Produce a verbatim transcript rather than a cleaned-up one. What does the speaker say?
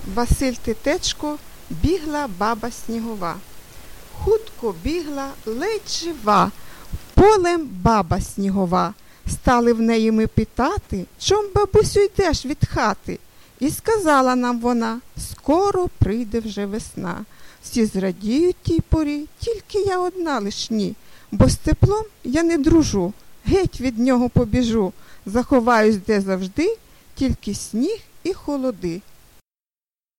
Василь Титечко, бігла баба снігова. Хутко бігла, ледь жива, полем баба снігова. Стали в неї ми питати, чом, бабусю, йдеш від хати? І сказала нам вона, скоро прийде вже весна. Всі зрадіють тій порі, тільки я одна лиш ні. Бо з теплом я не дружу, геть від нього побіжу. Заховаюсь де завжди, тільки сніг і холоди.